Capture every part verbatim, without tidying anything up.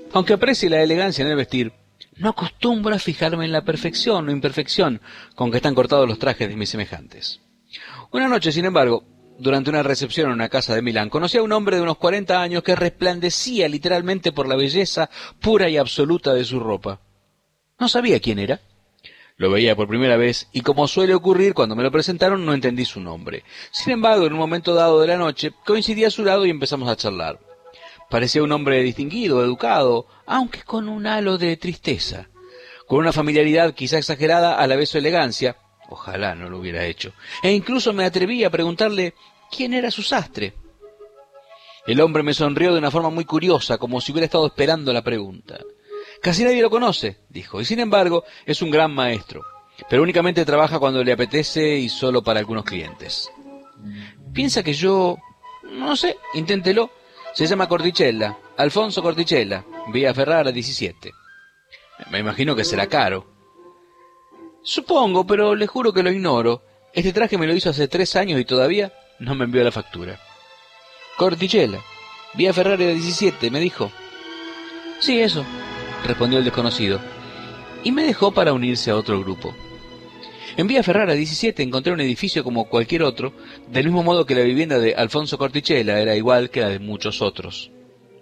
Aunque aprecie la elegancia en el vestir, no acostumbro a fijarme en la perfección o imperfección con que están cortados los trajes de mis semejantes. Una noche, sin embargo, durante una recepción en una casa de Milán, conocí a un hombre de unos cuarenta años que resplandecía literalmente por la belleza pura y absoluta de su ropa. No sabía quién era. Lo veía por primera vez y, como suele ocurrir cuando me lo presentaron, no entendí su nombre. Sin embargo, en un momento dado de la noche, coincidí a su lado y empezamos a charlar. Parecía un hombre distinguido, educado, aunque con un halo de tristeza, con una familiaridad quizá exagerada, a la vez su elegancia. Ojalá no lo hubiera hecho. E incluso me atreví a preguntarle quién era su sastre. El hombre me sonrió de una forma muy curiosa, como si hubiera estado esperando la pregunta. Casi nadie lo conoce, dijo, y sin embargo es un gran maestro, pero únicamente trabaja cuando le apetece y solo para algunos clientes. Piensa que yo... no sé, inténtelo. Se llama Corticella, Alfonso Corticella, vía Ferrara diecisiete. Me imagino que será caro. Supongo, pero le juro que lo ignoro. Este traje me lo hizo hace tres años y todavía no me envió la factura. Corticella, vía Ferrara diecisiete, me dijo. Sí, eso, respondió el desconocido, y me dejó para unirse a otro grupo. En vía Ferrara diecisiete encontré un edificio como cualquier otro, del mismo modo que la vivienda de Alfonso Corticella era igual que la de muchos otros.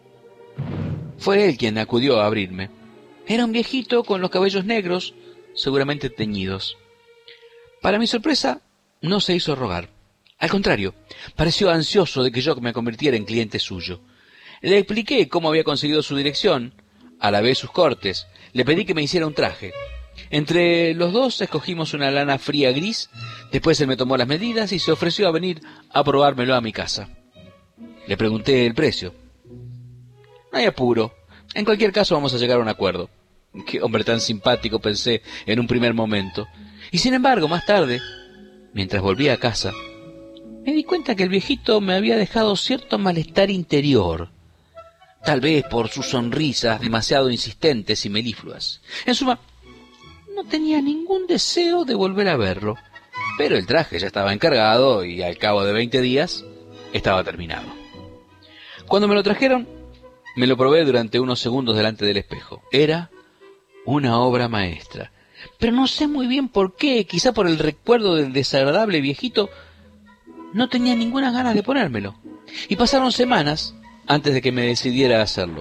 Fue él quien acudió a abrirme. Era un viejito con los cabellos negros, seguramente teñidos. Para mi sorpresa, no se hizo rogar. Al contrario, pareció ansioso de que yo me convirtiera en cliente suyo. Le expliqué cómo había conseguido su dirección, a la vez sus cortes. Le pedí que me hiciera un traje. Entre los dos escogimos una lana fría gris. Después él me tomó las medidas y se ofreció a venir a probármelo a mi casa. Le pregunté el precio. No hay apuro. En cualquier caso vamos a llegar a un acuerdo. Qué hombre tan simpático, pensé en un primer momento. Y sin embargo, más tarde, mientras volvía a casa, me di cuenta que el viejito me había dejado cierto malestar interior. Tal vez por sus sonrisas demasiado insistentes y melifluas. En suma, no tenía ningún deseo de volver a verlo, pero el traje ya estaba encargado y al cabo de veinte días estaba terminado. Cuando me lo trajeron, me lo probé durante unos segundos delante del espejo. Era una obra maestra, pero no sé muy bien por qué, quizá por el recuerdo del desagradable viejito, no tenía ninguna ganas de ponérmelo. Y pasaron semanas antes de que me decidiera a hacerlo.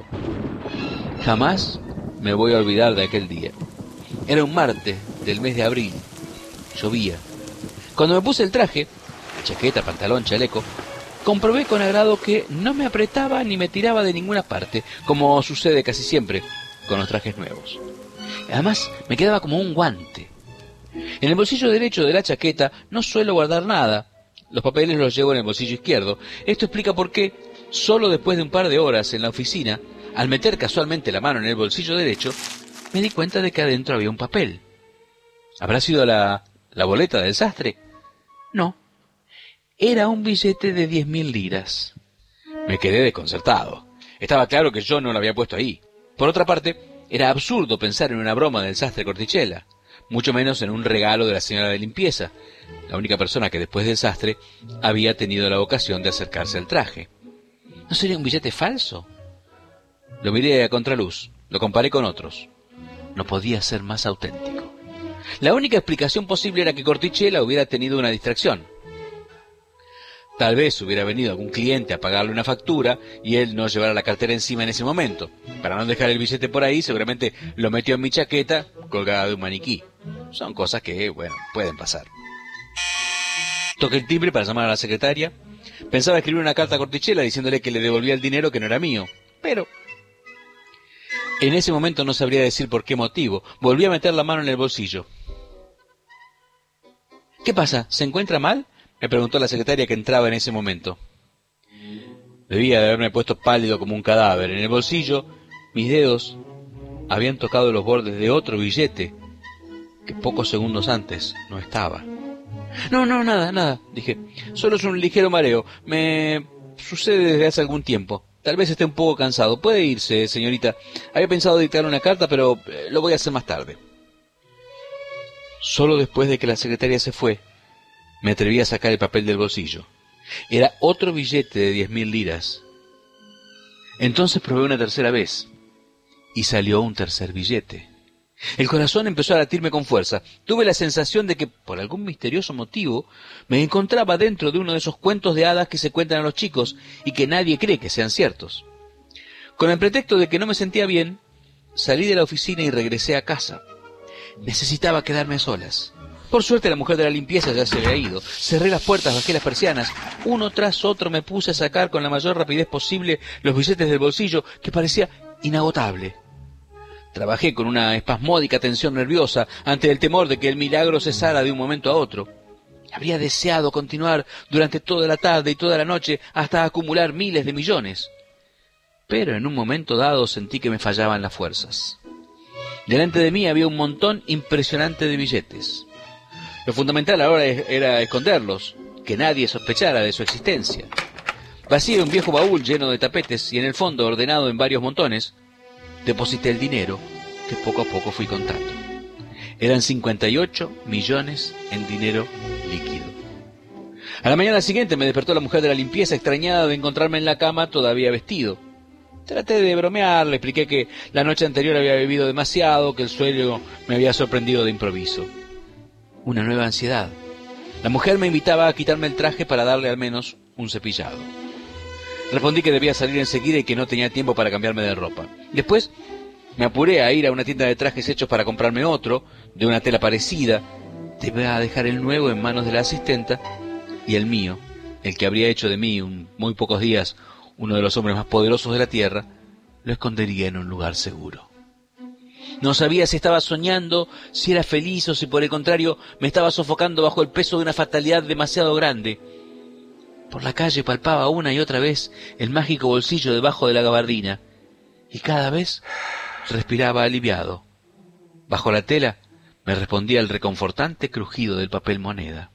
Jamás me voy a olvidar de aquel día. Era un martes del mes de abril. Llovía. Cuando me puse el traje, chaqueta, pantalón, chaleco, comprobé con agrado que no me apretaba ni me tiraba de ninguna parte, como sucede casi siempre con los trajes nuevos. Además, me quedaba como un guante. En el bolsillo derecho de la chaqueta no suelo guardar nada. Los papeles los llevo en el bolsillo izquierdo. Esto explica por qué, solo después de un par de horas en la oficina, al meter casualmente la mano en el bolsillo derecho, me di cuenta de que adentro había un papel. ¿Habrá sido la, la boleta del sastre? No. Era un billete de diez mil liras. Me quedé desconcertado. Estaba claro que yo no lo había puesto ahí. Por otra parte, era absurdo pensar en una broma del sastre Corticella, mucho menos en un regalo de la señora de limpieza, la única persona que después del sastre había tenido la ocasión de acercarse al traje. ¿No sería un billete falso? Lo miré a contraluz, lo comparé con otros. No podía ser más auténtico. La única explicación posible era que Corticella hubiera tenido una distracción. Tal vez hubiera venido algún cliente a pagarle una factura y él no llevara la cartera encima en ese momento. Para no dejar el billete por ahí, seguramente lo metió en mi chaqueta colgada de un maniquí. Son cosas que, bueno, pueden pasar. Toqué el timbre para llamar a la secretaria. Pensaba escribir una carta a Corticella diciéndole que le devolvía el dinero que no era mío. Pero en ese momento no sabría decir por qué motivo. Volví a meter la mano en el bolsillo. ¿Qué pasa? ¿Se encuentra mal?, me preguntó la secretaria que entraba en ese momento. Debía de haberme puesto pálido como un cadáver. En el bolsillo, mis dedos habían tocado los bordes de otro billete que pocos segundos antes no estaba. No, no, nada, nada, dije. Solo es un ligero mareo. Me sucede desde hace algún tiempo. Tal vez esté un poco cansado. Puede irse, señorita. Había pensado dictarle una carta, pero lo voy a hacer más tarde. Solo después de que la secretaria se fue, me atreví a sacar el papel del bolsillo. Era otro billete de diez mil liras. Entonces probé una tercera vez, y salió un tercer billete. El corazón empezó a latirme con fuerza. Tuve la sensación de que, por algún misterioso motivo, me encontraba dentro de uno de esos cuentos de hadas que se cuentan a los chicos y que nadie cree que sean ciertos. Con el pretexto de que no me sentía bien, salí de la oficina y regresé a casa. Necesitaba quedarme a solas. Por suerte la mujer de la limpieza ya se había ido. Cerré las puertas, bajé las persianas. Uno tras otro me puse a sacar con la mayor rapidez posible los billetes del bolsillo, que parecía inagotable. Trabajé con una espasmódica tensión nerviosa ante el temor de que el milagro cesara de un momento a otro. Habría deseado continuar durante toda la tarde y toda la noche hasta acumular miles de millones. Pero en un momento dado sentí que me fallaban las fuerzas. Delante de mí había un montón impresionante de billetes. Lo fundamental ahora era esconderlos, que nadie sospechara de su existencia. Vacié un viejo baúl lleno de tapetes y en el fondo, ordenado en varios montones, deposité el dinero que poco a poco fui contando. Eran cincuenta y ocho millones en dinero líquido. A la mañana siguiente me despertó la mujer de la limpieza, extrañada de encontrarme en la cama todavía vestido. Traté de bromear, le expliqué que la noche anterior había bebido demasiado, que el sueño me había sorprendido de improviso. Una nueva ansiedad. La mujer me invitaba a quitarme el traje para darle al menos un cepillado. Respondí que debía salir enseguida y que no tenía tiempo para cambiarme de ropa. Después me apuré a ir a una tienda de trajes hechos para comprarme otro, de una tela parecida. Debía dejar el nuevo en manos de la asistenta y el mío, el que habría hecho de mí en muy pocos días uno de los hombres más poderosos de la tierra, lo escondería en un lugar seguro. No sabía si estaba soñando, si era feliz o si por el contrario me estaba sofocando bajo el peso de una fatalidad demasiado grande. Por la calle palpaba una y otra vez el mágico bolsillo debajo de la gabardina y cada vez respiraba aliviado. Bajo la tela me respondía el reconfortante crujido del papel moneda.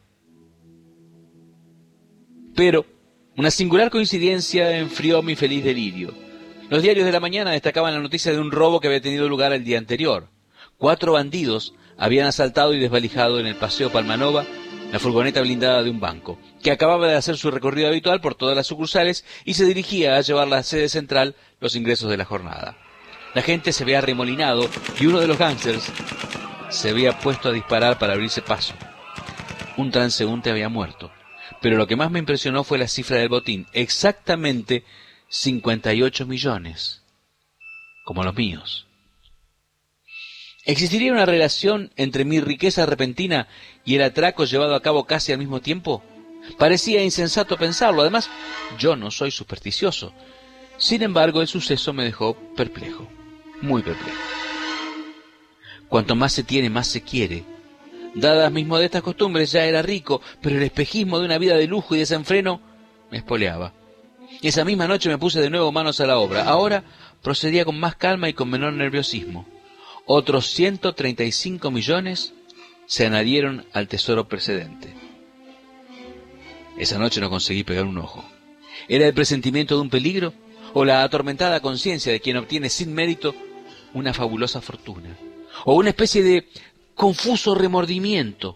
Pero una singular coincidencia enfrió mi feliz delirio. Los diarios de la mañana destacaban la noticia de un robo que había tenido lugar el día anterior. Cuatro bandidos habían asaltado y desvalijado en el Paseo Palmanova la furgoneta blindada de un banco, que acababa de hacer su recorrido habitual por todas las sucursales y se dirigía a llevar a la sede central los ingresos de la jornada. La gente se había arremolinado y uno de los gángsters se había puesto a disparar para abrirse paso. Un transeúnte había muerto, pero lo que más me impresionó fue la cifra del botín, exactamente cincuenta y ocho millones, como los míos. ¿Existiría una relación entre mi riqueza repentina y el atraco llevado a cabo casi al mismo tiempo? Parecía insensato pensarlo. Además, yo no soy supersticioso. Sin embargo, el suceso me dejó perplejo, muy perplejo. Cuanto más se tiene, más se quiere. Dadas mis modestas costumbres, ya era rico, pero el espejismo de una vida de lujo y desenfreno me espoleaba. Esa misma noche me puse de nuevo manos a la obra. Ahora procedía con más calma y con menor nerviosismo. Otros ciento treinta y cinco millones se añadieron al tesoro precedente. Esa noche no conseguí pegar un ojo. ¿Era el presentimiento de un peligro o la atormentada conciencia de quien obtiene sin mérito una fabulosa fortuna? ¿O una especie de confuso remordimiento?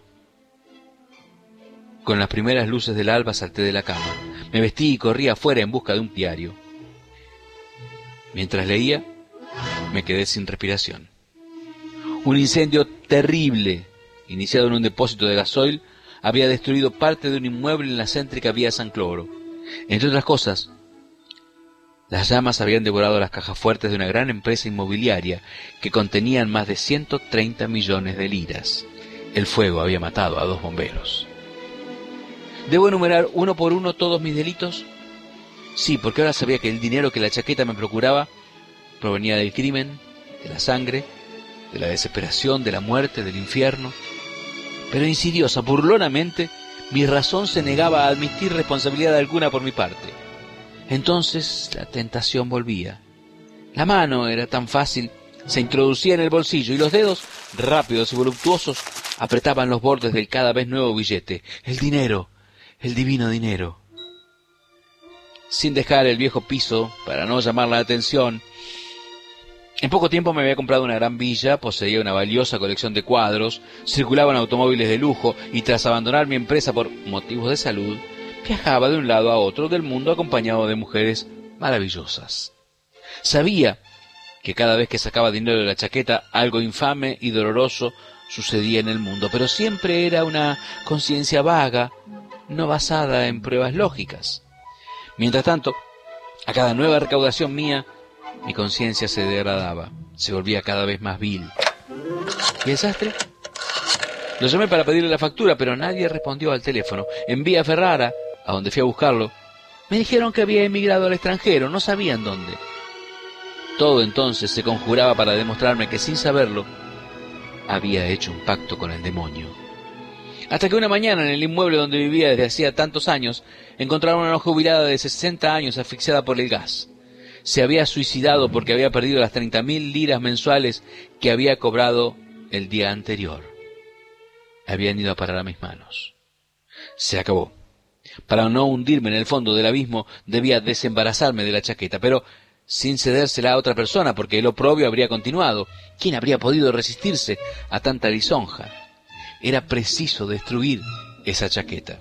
Con las primeras luces del alba salté de la cama. Me vestí y corrí afuera en busca de un diario. Mientras leía, me quedé sin respiración. Un incendio terrible, iniciado en un depósito de gasoil, había destruido parte de un inmueble en la céntrica vía San Cloro. Entre otras cosas, las llamas habían devorado las cajas fuertes de una gran empresa inmobiliaria que contenían más de ciento treinta millones de liras. El fuego había matado a dos bomberos. ¿Debo enumerar uno por uno todos mis delitos? Sí, porque ahora sabía que el dinero que la chaqueta me procuraba provenía del crimen, de la sangre, de la desesperación, de la muerte, del infierno. Pero insidiosa, burlonamente, mi razón se negaba a admitir responsabilidad alguna por mi parte. Entonces la tentación volvía. La mano era tan fácil, se introducía en el bolsillo y los dedos, rápidos y voluptuosos, apretaban los bordes del cada vez nuevo billete. El dinero, el divino dinero. Sin dejar el viejo piso para no llamar la atención, en poco tiempo me había comprado una gran villa, poseía una valiosa colección de cuadros, circulaba en automóviles de lujo y tras abandonar mi empresa por motivos de salud, viajaba de un lado a otro del mundo acompañado de mujeres maravillosas. Sabía que cada vez que sacaba dinero de la chaqueta, algo infame y doloroso sucedía en el mundo, pero siempre era una conciencia vaga, no basada en pruebas lógicas. Mientras tanto, a cada nueva recaudación mía, mi conciencia se degradaba, se volvía cada vez más vil. ¿Y el sastre? Lo llamé para pedirle la factura, pero nadie respondió al teléfono. En Vía Ferrara, a donde fui a buscarlo, me dijeron que había emigrado al extranjero, no sabían dónde. Todo entonces se conjuraba para demostrarme que, sin saberlo, había hecho un pacto con el demonio. Hasta que una mañana, en el inmueble donde vivía desde hacía tantos años, encontraron a una jubilada de sesenta años asfixiada por el gas. Se había suicidado porque había perdido las treinta mil liras mensuales que había cobrado el día anterior. Habían ido a parar a mis manos. Se acabó. Para no hundirme en el fondo del abismo, debía desembarazarme de la chaqueta, pero sin cedérsela a otra persona, porque el oprobio habría continuado. ¿Quién habría podido resistirse a tanta lisonja? Era preciso destruir esa chaqueta.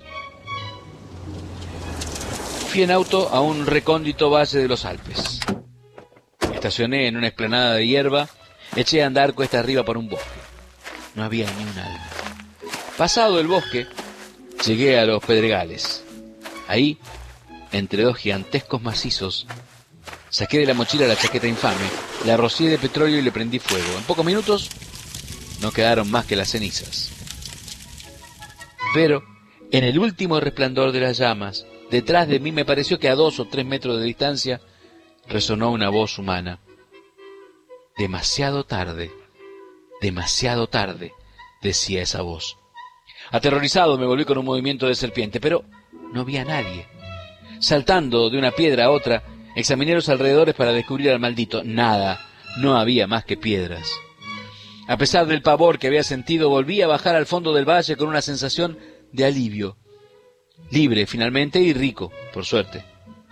Fui en auto a un recóndito valle de los Alpes. Estacioné en una explanada de hierba, eché a andar cuesta arriba por un bosque. No había ni un alma. Pasado el bosque, llegué a los pedregales. Ahí, entre dos gigantescos macizos, saqué de la mochila la chaqueta infame, la rocié de petróleo y le prendí fuego. En pocos minutos no quedaron más que las cenizas. Pero, en el último resplandor de las llamas, detrás de mí me pareció que a dos o tres metros de distancia resonó una voz humana. Demasiado tarde, demasiado tarde, decía esa voz. Aterrorizado me volví con un movimiento de serpiente, pero no vi a nadie. Saltando de una piedra a otra, examiné los alrededores para descubrir al maldito. Nada, no había más que piedras. A pesar del pavor que había sentido, volví a bajar al fondo del valle con una sensación de alivio. Libre, finalmente, y rico, por suerte.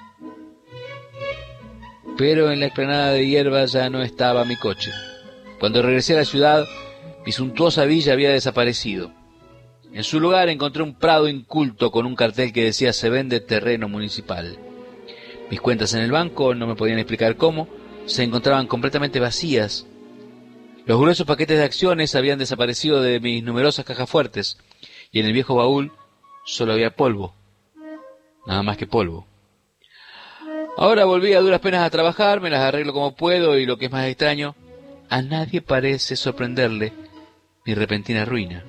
Pero en la explanada de hierba ya no estaba mi coche. Cuando regresé a la ciudad, mi suntuosa villa había desaparecido. En su lugar encontré un prado inculto con un cartel que decía «Se vende terreno municipal». Mis cuentas en el banco, no me podían explicar cómo, se encontraban completamente vacías. Los gruesos paquetes de acciones habían desaparecido de mis numerosas cajas fuertes, y en el viejo baúl solo había polvo. Nada más que polvo. Ahora volví a duras penas a trabajar, me las arreglo como puedo, y lo que es más extraño, a nadie parece sorprenderle mi repentina ruina.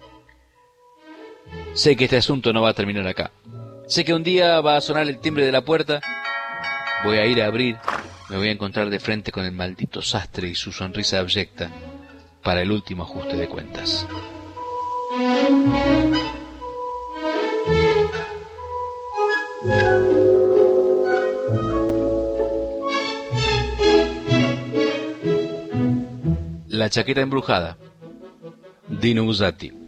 Sé que este asunto no va a terminar acá. Sé que un día va a sonar el timbre de la puerta, voy a ir a abrir, me voy a encontrar de frente con el maldito sastre y su sonrisa abyecta para el último ajuste de cuentas. La chaqueta embrujada, Dino Buzzati.